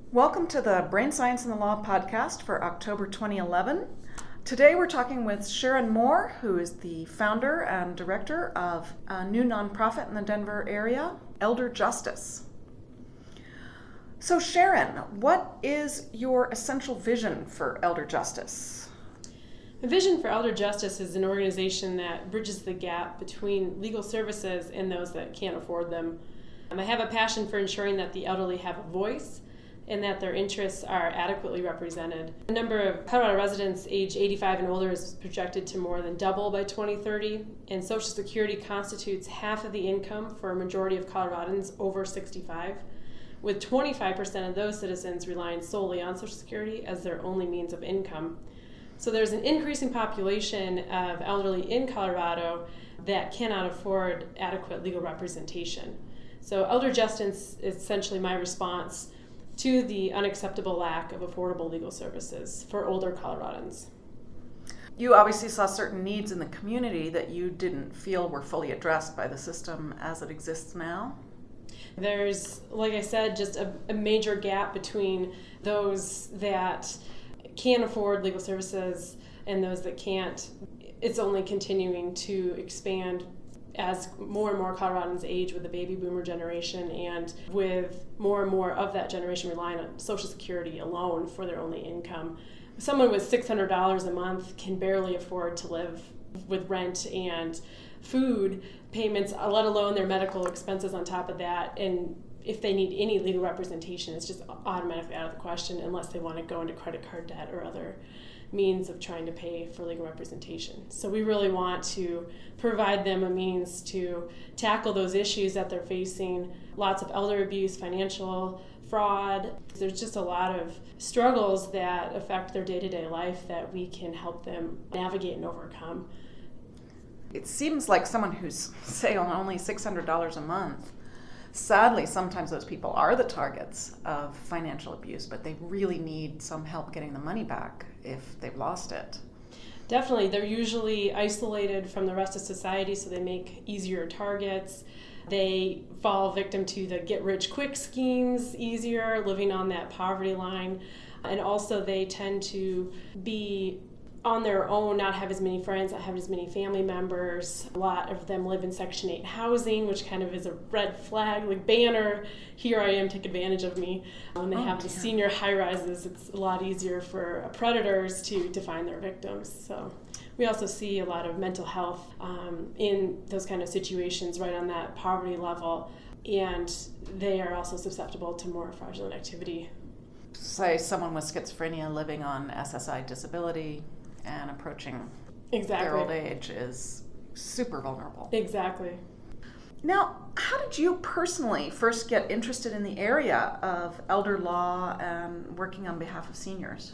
Welcome to the Brain Science and the Law podcast for October 2011. Today we're talking with Sharon Moore, who is the founder and director of a new nonprofit in the Denver area, Elder Justice. So Sharon, what is your essential vision for Elder Justice? The vision for Elder Justice is an organization that bridges the gap between legal services and those that can't afford them. I have a passion for ensuring that the elderly have a voice and that their interests are adequately represented. The number of Colorado residents age 85 and older is projected to more than double by 2030, and Social Security constitutes half of the income for a majority of Coloradans over 65, with 25% of those citizens relying solely on Social Security as their only means of income. So there's an increasing population of elderly in Colorado that cannot afford adequate legal representation. So Elder Justice is essentially my response to the unacceptable lack of affordable legal services for older Coloradans. You obviously saw certain needs in the community that you didn't feel were fully addressed by the system as it exists now. There's, like I said, just a major gap between those that can afford legal services and those that can't. It's only continuing to expand as more and more Coloradans age with the baby boomer generation, and with more and more of that generation relying on Social Security alone for their only income. Someone with $600 a month can barely afford to live with rent and food payments, let alone their medical expenses on top of that. And if they need any legal representation, it's just automatically out of the question unless they want to go into credit card debt or other means of trying to pay for legal representation. So we really want to provide them a means to tackle those issues that they're facing. Lots of elder abuse, financial fraud. There's just a lot of struggles that affect their day-to-day life that we can help them navigate and overcome. It seems like someone who's, say, on only $600 a month, sadly, sometimes those people are the targets of financial abuse, but they really need some help getting the money back if they've lost it. Definitely. They're usually isolated from the rest of society, so they make easier targets. They fall victim to the get-rich-quick schemes easier, living on that poverty line. And also they tend to be on their own, not have as many friends, not have as many family members. A lot of them live in Section 8 housing, which kind of is a red flag, like banner, here I am, take advantage of me. When they have the senior high-rises, it's a lot easier for predators to find their victims. So we also see a lot of mental health in those kind of situations right on that poverty level, and they are also susceptible to more fraudulent activity. Say someone with schizophrenia living on SSI disability and approaching their old age is super vulnerable. Exactly. Now, how did you personally first get interested in the area of elder law and working on behalf of seniors?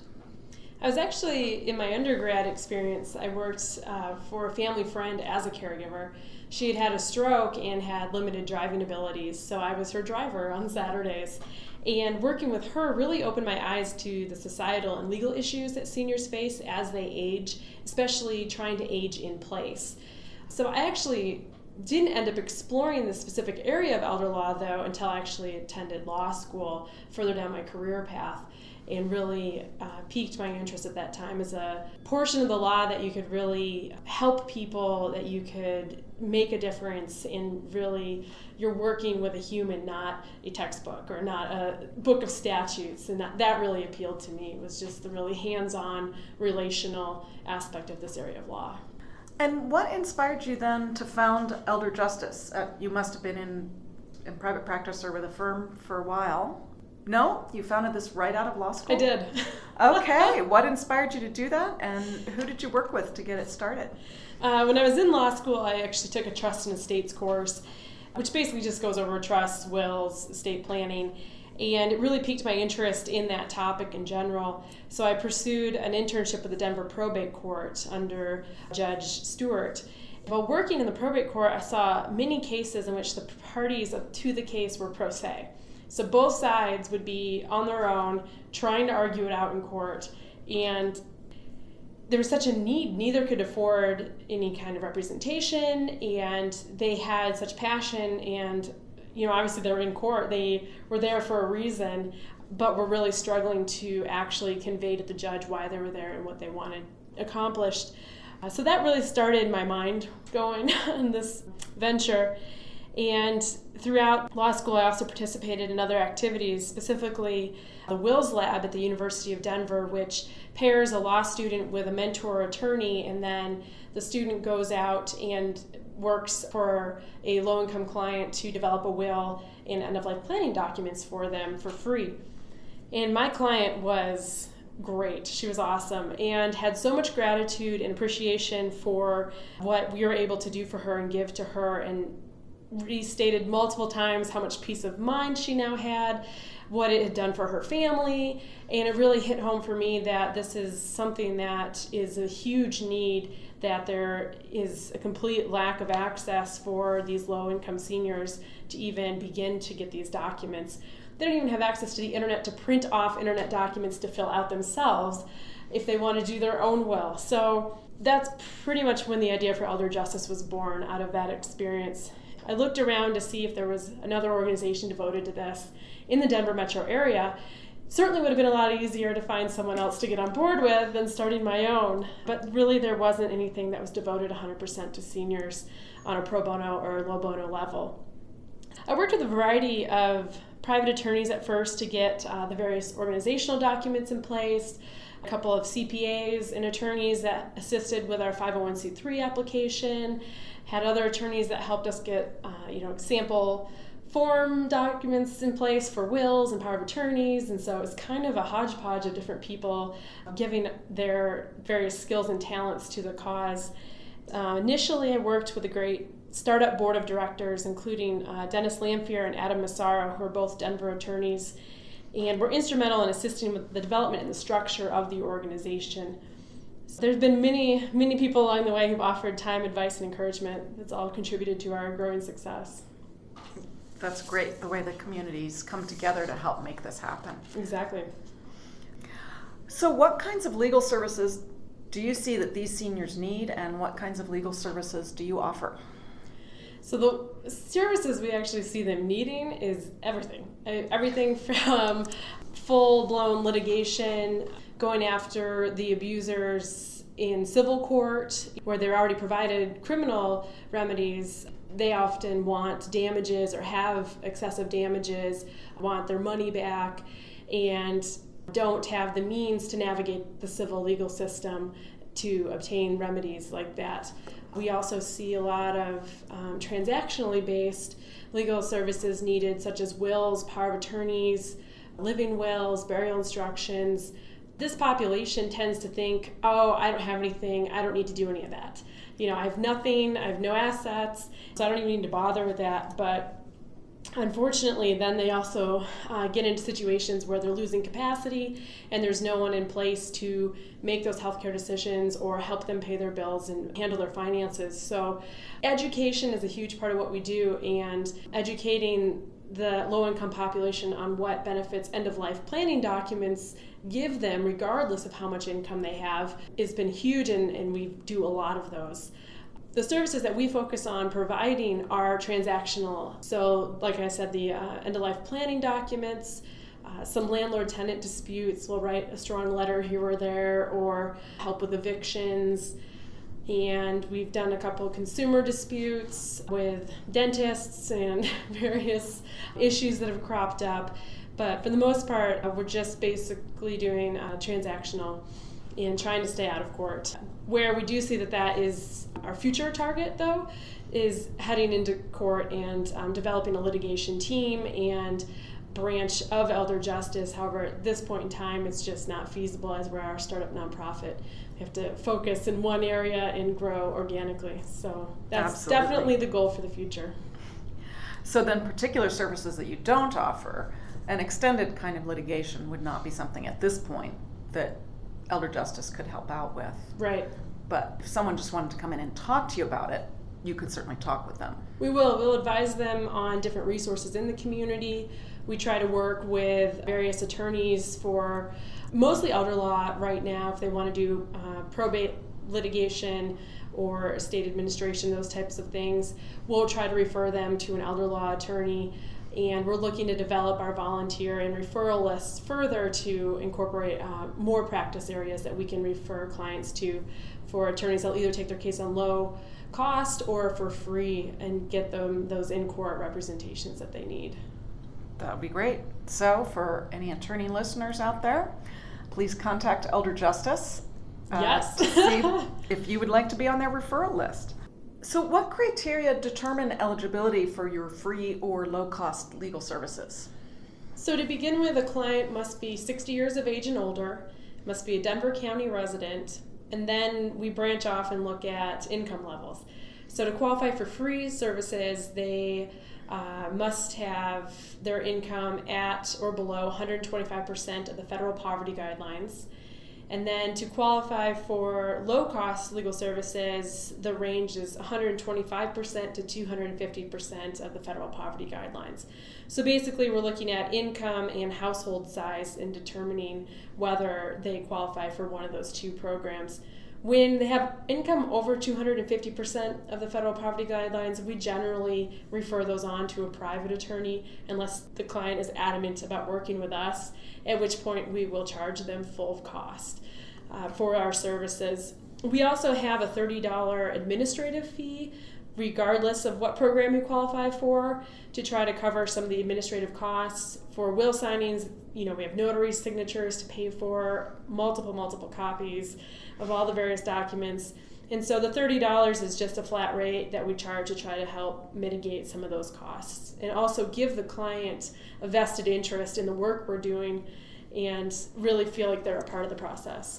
I was actually, in my undergrad experience, I worked for a family friend as a caregiver. She had had a stroke and had limited driving abilities, so I was her driver on Saturdays. And working with her really opened my eyes to the societal and legal issues that seniors face as they age, especially trying to age in place. So I actually didn't end up exploring the specific area of elder law, though, until I actually attended law school further down my career path, and really piqued my interest at that time as a portion of the law that you could really help people, that you could make a difference in. Really, you're working with a human, not a textbook or not a book of statutes, and that really appealed to me. It was just the really hands-on relational aspect of this area of law. And what inspired you then to found Elder Justice? You must have been in private practice or with a firm for a while. No? You founded this right out of law school? I did. Okay. What inspired you to do that, and who did you work with to get it started? When I was in law school, I actually took a trust and estates course, which basically just goes over trusts, wills, estate planning, and it really piqued my interest in that topic in general. So I pursued an internship with the Denver Probate Court under Judge Stewart. While working in the probate court, I saw many cases in which the parties to the case were pro se. So both sides would be on their own, trying to argue it out in court, and there was such a need. Neither could afford any kind of representation, and they had such passion, and obviously they were in court. They were there for a reason, but were really struggling to actually convey to the judge why they were there and what they wanted accomplished. So that really started my mind going on this venture. And throughout law school, I also participated in other activities, specifically the Wills Lab at the University of Denver, which pairs a law student with a mentor attorney, and then the student goes out and works for a low-income client to develop a will and end-of-life planning documents for them for free. And my client was great. She was awesome and had so much gratitude and appreciation for what we were able to do for her and give to her, and restated multiple times how much peace of mind she now had, what it had done for her family, and it really hit home for me that this is something that is a huge need, that there is a complete lack of access for these low-income seniors to even begin to get these documents. They don't even have access to the internet to print off internet documents to fill out themselves if they want to do their own will. So that's pretty much when the idea for Elder Justice was born, out of that experience. I looked around to see if there was another organization devoted to this in the Denver metro area. Certainly would have been a lot easier to find someone else to get on board with than starting my own, but really there wasn't anything that was devoted 100% to seniors on a pro bono or low bono level. I worked with a variety of private attorneys at first to get the various organizational documents in place, a couple of CPAs and attorneys that assisted with our 501c3 application, had other attorneys that helped us get sample form documents in place for wills and power of attorneys, and so it was kind of a hodgepodge of different people giving their various skills and talents to the cause. Initially, I worked with a great startup board of directors, including Dennis Lamphere and Adam Massaro, who are both Denver attorneys, and were instrumental in assisting with the development and the structure of the organization. So there's been many people along the way who've offered time, advice, and encouragement. That's all contributed to our growing success. That's great, the way the communities come together to help make this happen. Exactly. So what kinds of legal services do you see that these seniors need, and what kinds of legal services do you offer? So the services we actually see them needing is everything. Everything from full-blown litigation, going after the abusers in civil court, where they're already provided criminal remedies. They often want damages or have excessive damages, want their money back, and don't have the means to navigate the civil legal system to obtain remedies like that. We also see a lot of transactionally based legal services needed, such as wills, power of attorneys, living wills, burial instructions. This population tends to think, oh, I don't have anything, I don't need to do any of that. I have nothing, I have no assets, so I don't even need to bother with that. But unfortunately, then they also get into situations where they're losing capacity and there's no one in place to make those healthcare decisions or help them pay their bills and handle their finances. So education is a huge part of what we do, and educating the low-income population on what benefits end-of-life planning documents give them, regardless of how much income they have, has been huge, and we do a lot of those. The services that we focus on providing are transactional. So, like I said, the end-of-life planning documents, some landlord-tenant disputes. We'll write a strong letter here or there, or help with evictions. And we've done a couple of consumer disputes with dentists and various issues that have cropped up. But for the most part, we're just basically doing transactional and trying to stay out of court. Where we do see that is our future target, though, is heading into court and developing a litigation team and branch of Elder Justice. However, at this point in time, it's just not feasible as we're our startup nonprofit. We have to focus in one area and grow organically. So that's Absolutely. Definitely the goal for the future. So then particular services that you don't offer, an extended kind of litigation would not be something at this point that Elder Justice could help out with. Right. But if someone just wanted to come in and talk to you about it, you could certainly talk with them. We will. We'll advise them on different resources in the community. We try to work with various attorneys for mostly elder law right now, if they want to do probate litigation or estate administration, those types of things. We'll try to refer them to an elder law attorney. And we're looking to develop our volunteer and referral lists further to incorporate more practice areas that we can refer clients to for attorneys that'll either take their case on low cost or for free and get them those in-court representations that they need. That would be great. So for any attorney listeners out there, please contact Elder Justice Yes. to see if you would like to be on their referral list. So what criteria determine eligibility for your free or low-cost legal services? So to begin with, a client must be 60 years of age and older, must be a Denver County resident, and then we branch off and look at income levels. So to qualify for free services, they must have their income at or below 125% of the federal poverty guidelines. And then to qualify for low-cost legal services, the range is 125% to 250% of the federal poverty guidelines. So basically, we're looking at income and household size in determining whether they qualify for one of those two programs. When they have income over 250% of the federal poverty guidelines, we generally refer those on to a private attorney unless the client is adamant about working with us, at which point we will charge them full cost for our services. We also have a $30 administrative fee regardless of what program you qualify for to try to cover some of the administrative costs. For will signings, we have notary signatures to pay for, multiple copies of all the various documents. And so the $30 is just a flat rate that we charge to try to help mitigate some of those costs and also give the client a vested interest in the work we're doing and really feel like they're a part of the process.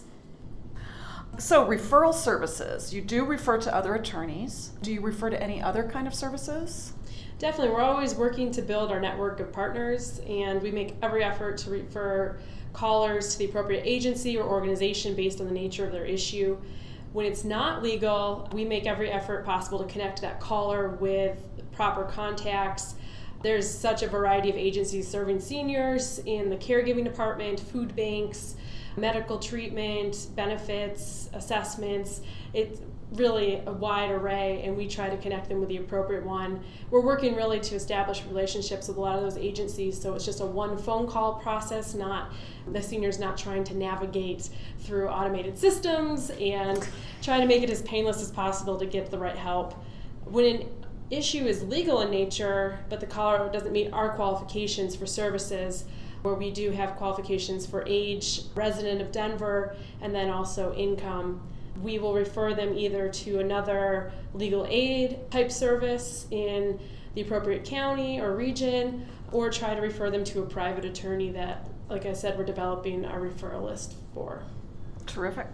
So referral services, you do refer to other attorneys. Do you refer to any other kind of services? Definitely. We're always working to build our network of partners, and we make every effort to refer callers to the appropriate agency or organization based on the nature of their issue. When it's not legal, we make every effort possible to connect that caller with proper contacts. There's such a variety of agencies serving seniors in the caregiving department, food banks, medical treatment, benefits, assessments. It's really a wide array, and we try to connect them with the appropriate one. We're working really to establish relationships with a lot of those agencies, so it's just a one phone call process, not the senior's not trying to navigate through automated systems and trying to make it as painless as possible to get the right help. When an issue is legal in nature, but the caller doesn't meet our qualifications for services, where we do have qualifications for age, resident of Denver, and then also income, we will refer them either to another legal aid type service in the appropriate county or region, or try to refer them to a private attorney that, like I said, we're developing our referral list for. Terrific.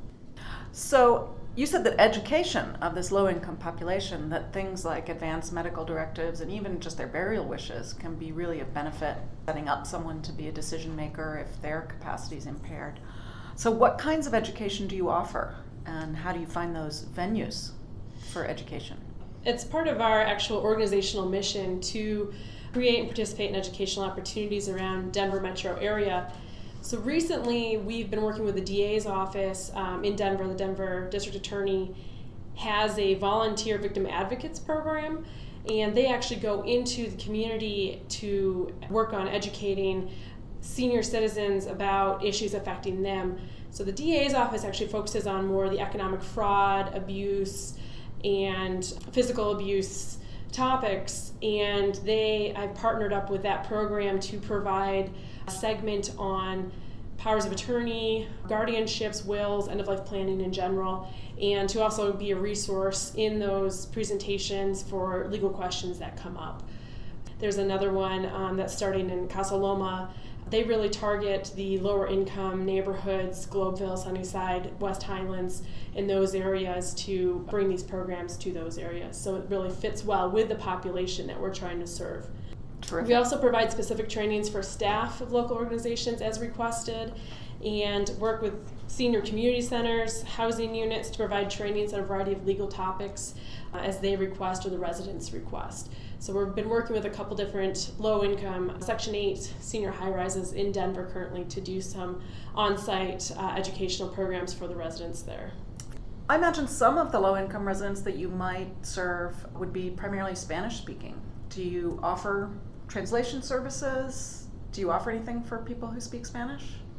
So you said that education of this low-income population, that things like advanced medical directives and even just their burial wishes can be really of benefit, setting up someone to be a decision maker if their capacity is impaired. So what kinds of education do you offer, and how do you find those venues for education? It's part of our actual organizational mission to create and participate in educational opportunities around Denver metro area. So recently, we've been working with the DA's office in Denver. The Denver District Attorney has a volunteer victim advocates program, and they actually go into the community to work on educating senior citizens about issues affecting them. So the DA's office actually focuses on more the economic fraud, abuse, and physical abuse topics, and I've partnered up with that program to provide a segment on powers of attorney, guardianships, wills, end-of-life planning in general, and to also be a resource in those presentations for legal questions that come up. There's another one that's starting in Casa Loma. They really target the lower income neighborhoods, Globeville, Sunnyside, West Highlands, in those areas to bring these programs to those areas. So it really fits well with the population that we're trying to serve. Terrific. We also provide specific trainings for staff of local organizations as requested, and work with senior community centers, housing units to provide trainings on a variety of legal topics as they request or the residents request. So we've been working with a couple different low-income Section 8 senior high-rises in Denver currently to do some on-site educational programs for the residents there. I imagine some of the low-income residents that you might serve would be primarily Spanish-speaking. Do you offer translation services? Do you offer anything for people who speak Spanish?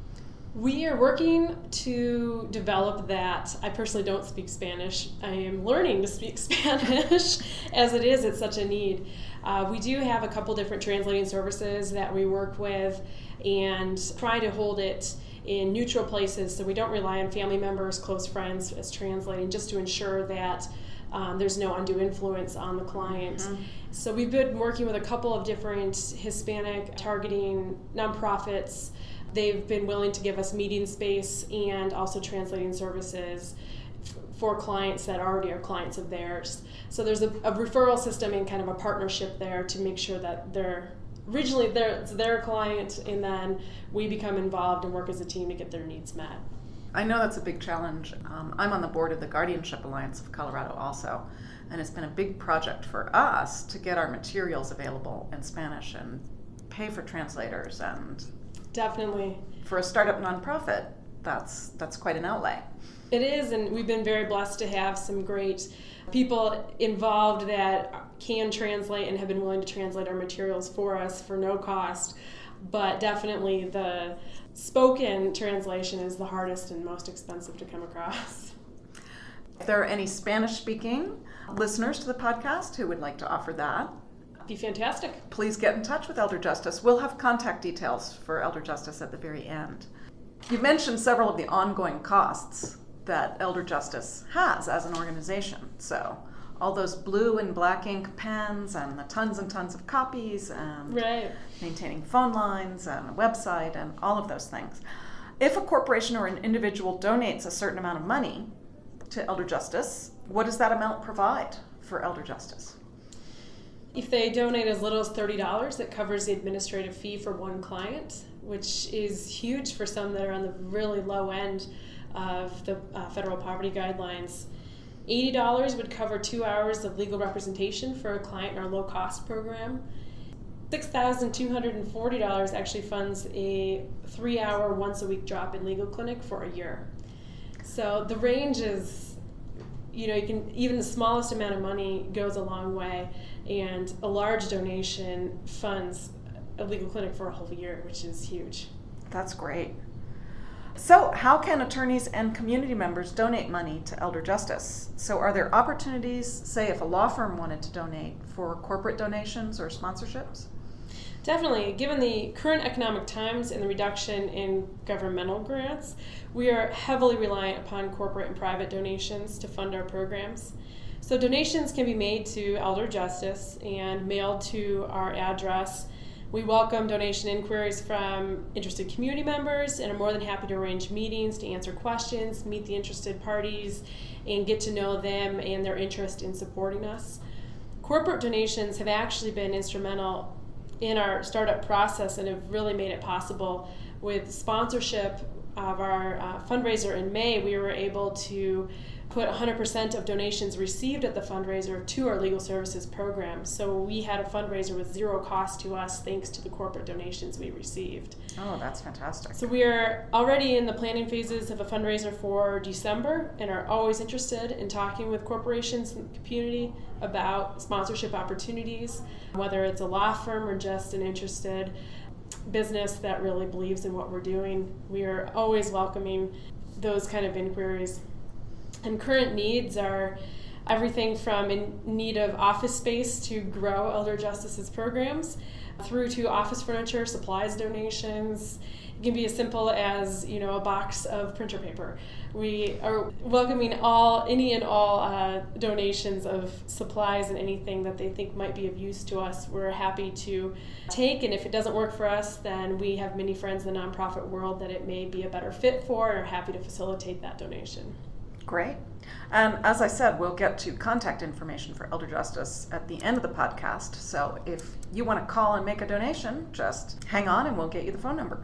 We are working to develop that. I personally don't speak Spanish. I am learning to speak Spanish. As it is, it's such a need. We do have a couple different translating services that we work with and try to hold it in neutral places so we don't rely on family members, close friends as translating, just to ensure that there's no undue influence on the client. Mm-hmm. So we've been working with a couple of different Hispanic targeting nonprofits. They've been willing to give us meeting space and also translating services for clients that already are clients of theirs. So there's a referral system and kind of a partnership there to make sure that it's their client, and then we become involved and work as a team to get their needs met. I know that's a big challenge. I'm on the board of the Guardianship Alliance of Colorado also, and it's been a big project for us to get our materials available in Spanish and pay for translators. And definitely, for a startup nonprofit, that's quite an outlay. It is, and we've been very blessed to have some great people involved that can translate and have been willing to translate our materials for us for no cost. But definitely the spoken translation is the hardest and most expensive to come across. If there are any Spanish-speaking listeners to the podcast who would like to offer that, be fantastic. Please get in touch with Elder Justice. We'll have contact details for Elder Justice at the very end. You mentioned several of the ongoing costs that Elder Justice has as an organization. So all those blue and black ink pens and the tons and tons of copies and maintaining phone lines and a website and all of those things. If a corporation or an individual donates a certain amount of money to Elder Justice, what does that amount provide for Elder Justice? If they donate as little as $30, it covers the administrative fee for one client, which is huge for some that are on the really low end of the federal poverty guidelines. $80 would cover 2 hours of legal representation for a client in our low-cost program. $6,240 actually funds a 3-hour, once-a-week drop-in legal clinic for a year. So the range is, even the smallest amount of money goes a long way, and a large donation funds a legal clinic for a whole year, which is huge. That's great. So how can attorneys and community members donate money to Elder Justice? So are there opportunities, say if a law firm wanted to donate, for corporate donations or sponsorships? Definitely. Given the current economic times and the reduction in governmental grants, we are heavily reliant upon corporate and private donations to fund our programs. So donations can be made to Elder Justice and mailed to our address. We welcome donation inquiries from interested community members and are more than happy to arrange meetings to answer questions, meet the interested parties, and get to know them and their interest in supporting us. Corporate donations have actually been instrumental in our startup process and have really made it possible. With sponsorship of our fundraiser in May, we were able to put 100% of donations received at the fundraiser to our legal services program. So we had a fundraiser with zero cost to us thanks to the corporate donations we received. Oh, that's fantastic. So we are already in the planning phases of a fundraiser for December and are always interested in talking with corporations and the community about sponsorship opportunities, whether it's a law firm or just an interested business that really believes in what we're doing. We are always welcoming those kind of inquiries. And current needs are everything from in need of office space to grow Elder Justice's programs, through to office furniture, supplies donations. It can be as simple as a box of printer paper. We are welcoming any and all donations of supplies and anything that they think might be of use to us. We're happy to take, and if it doesn't work for us, then we have many friends in the nonprofit world that it may be a better fit for, and are happy to facilitate that donation. Great. And as I said, we'll get to contact information for Elder Justice at the end of the podcast. So if you want to call and make a donation, just hang on and we'll get you the phone number.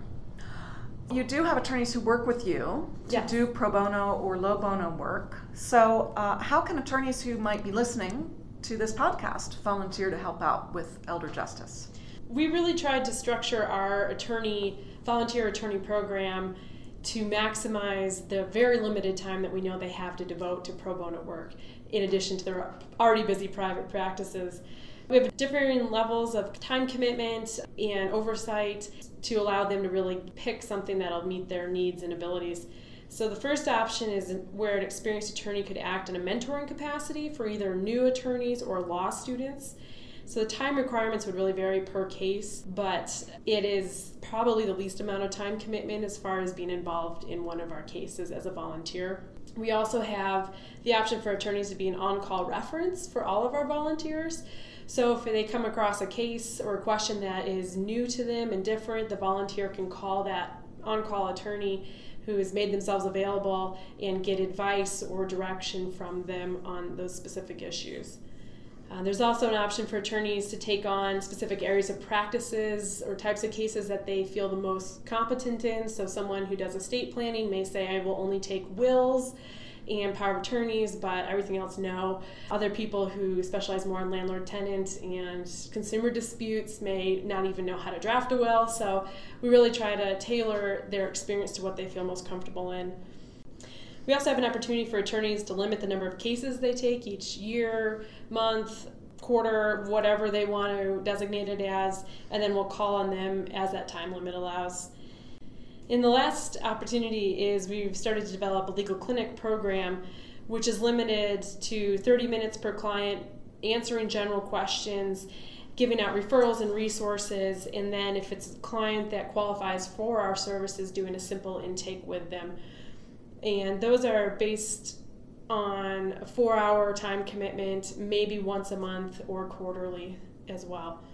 You do have attorneys who work with you to do pro bono or low bono work. So how can attorneys who might be listening to this podcast volunteer to help out with Elder Justice? We really tried to structure our volunteer attorney program to maximize the very limited time that we know they have to devote to pro bono work, in addition to their already busy private practices. We have differing levels of time commitment and oversight to allow them to really pick something that'll meet their needs and abilities. So the first option is where an experienced attorney could act in a mentoring capacity for either new attorneys or law students. So the time requirements would really vary per case, but it is probably the least amount of time commitment as far as being involved in one of our cases as a volunteer. We also have the option for attorneys to be an on-call reference for all of our volunteers. So if they come across a case or a question that is new to them and different, the volunteer can call that on-call attorney who has made themselves available and get advice or direction from them on those specific issues. There's also an option for attorneys to take on specific areas of practices or types of cases that they feel the most competent in. So someone who does estate planning may say, I will only take wills and power of attorneys, but everything else, no. Other people who specialize more in landlord-tenant and consumer disputes may not even know how to draft a will. So we really try to tailor their experience to what they feel most comfortable in. We also have an opportunity for attorneys to limit the number of cases they take each year, month, quarter, whatever they want to designate it as, and then we'll call on them as that time limit allows. And the last opportunity is we've started to develop a legal clinic program, which is limited to 30 minutes per client, answering general questions, giving out referrals and resources, and then if it's a client that qualifies for our services, doing a simple intake with them. And those are based on a 4-hour time commitment, maybe once a month or quarterly as well.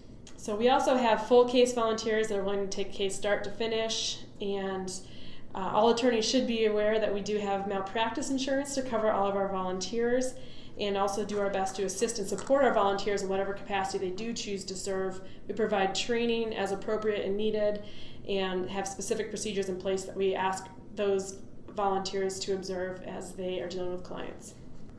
So we also have full case volunteers that are willing to take a case start to finish, and all attorneys should be aware that we do have malpractice insurance to cover all of our volunteers, and also do our best to assist and support our volunteers in whatever capacity they do choose to serve. We provide training as appropriate and needed, and have specific procedures in place that we ask those volunteers to observe as they are dealing with clients.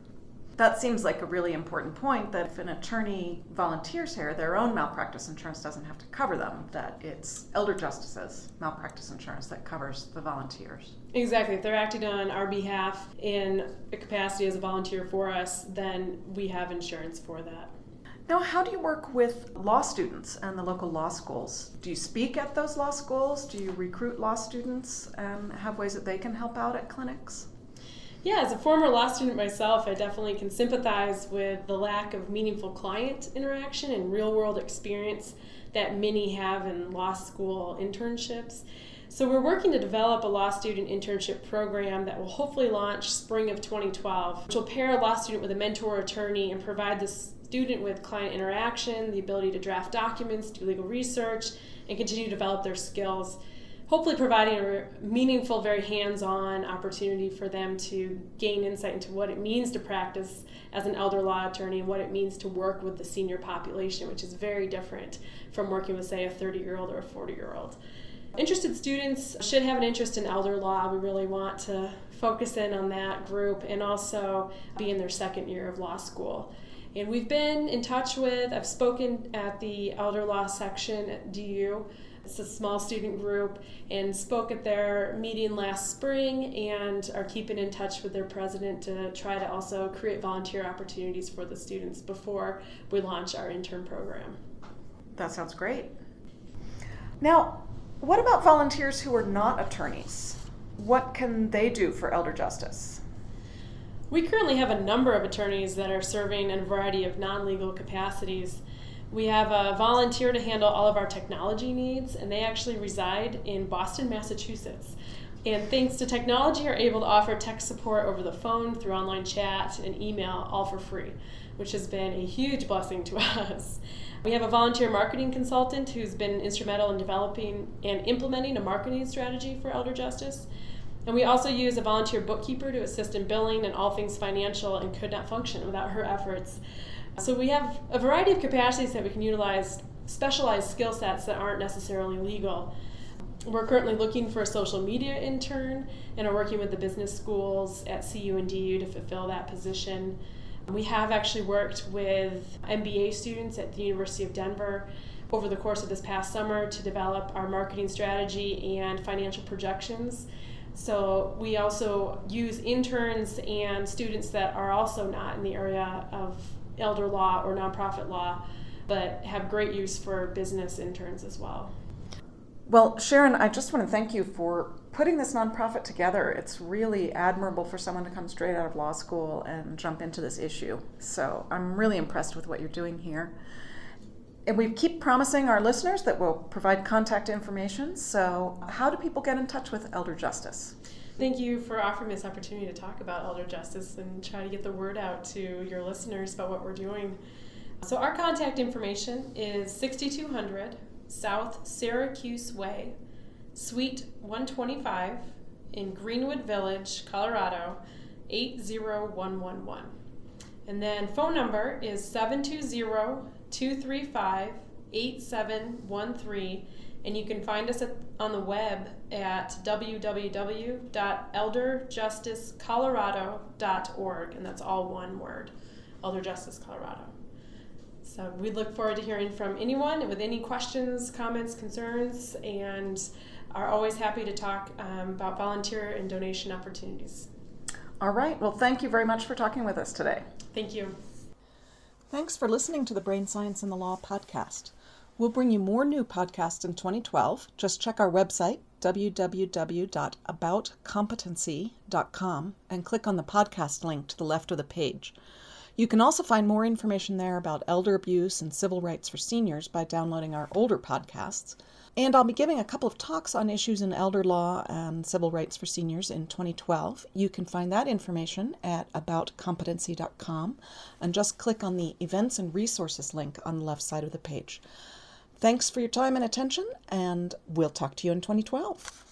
That seems like a really important point, that if an attorney volunteers here, their own malpractice insurance doesn't have to cover them, that it's Elder Justice's malpractice insurance that covers the volunteers. Exactly. If they're acting on our behalf in a capacity as a volunteer for us, then we have insurance for that. Now, how do you work with law students and the local law schools? Do you speak at those law schools? Do you recruit law students and have ways that they can help out at clinics? Yeah, as a former law student myself, I definitely can sympathize with the lack of meaningful client interaction and real-world experience that many have in law school internships. So we're working to develop a law student internship program that will hopefully launch spring of 2012, which will pair a law student with a mentor attorney and provide the student with client interaction, the ability to draft documents, do legal research, and continue to develop their skills, hopefully providing a meaningful, very hands-on opportunity for them to gain insight into what it means to practice as an elder law attorney and what it means to work with the senior population, which is very different from working with, say, a 30-year-old or a 40-year-old. Interested students should have an interest in elder law. We really want to focus in on that group and also be in their second year of law school. And we've been in touch with, I've spoken at the elder law section at DU. It's a small student group, and spoke at their meeting last spring and are keeping in touch with their president to try to also create volunteer opportunities for the students before we launch our intern program. That sounds great. Now, what about volunteers who are not attorneys? What can they do for elder justice? We currently have a number of attorneys that are serving in a variety of non-legal capacities. We have a volunteer to handle all of our technology needs, and they actually reside in Boston, Massachusetts. And thanks to technology, are able to offer tech support over the phone, through online chat, and email, all for free, which has been a huge blessing to us. We have a volunteer marketing consultant who's been instrumental in developing and implementing a marketing strategy for elder justice. And we also use a volunteer bookkeeper to assist in billing and all things financial, and could not function without her efforts. So we have a variety of capacities that we can utilize, specialized skill sets that aren't necessarily legal. We're currently looking for a social media intern and are working with the business schools at CU and DU to fulfill that position. We have actually worked with MBA students at the University of Denver over the course of this past summer to develop our marketing strategy and financial projections. So we also use interns and students that are also not in the area of elder law or nonprofit law, but have great use for business interns as well. Well, Sharon, I just want to thank you for putting this nonprofit together. It's really admirable for someone to come straight out of law school and jump into this issue. So I'm really impressed with what you're doing here. And we keep promising our listeners that we'll provide contact information. So how do people get in touch with Elder Justice? Thank you for offering me this opportunity to talk about elder justice and try to get the word out to your listeners about what we're doing. So our contact information is 6200 South Syracuse Way, Suite 125 in Greenwood Village, Colorado, 80111. And then phone number is 720-235-8713, and you can find us on the web at www.elderjusticecolorado.org, and that's all one word, Elder Justice Colorado. So we look forward to hearing from anyone with any questions, comments, concerns, and are always happy to talk about volunteer and donation opportunities. All right. Well, thank you very much for talking with us today. Thank you. Thanks for listening to the Brain Science and the Law podcast. We'll bring you more new podcasts in 2012. Just check our website, www.aboutcompetency.com, and click on the podcast link to the left of the page. You can also find more information there about elder abuse and civil rights for seniors by downloading our older podcasts. And I'll be giving a couple of talks on issues in elder law and civil rights for seniors in 2012. You can find that information at aboutcompetency.com and just click on the events and resources link on the left side of the page. Thanks for your time and attention, and we'll talk to you in 2012.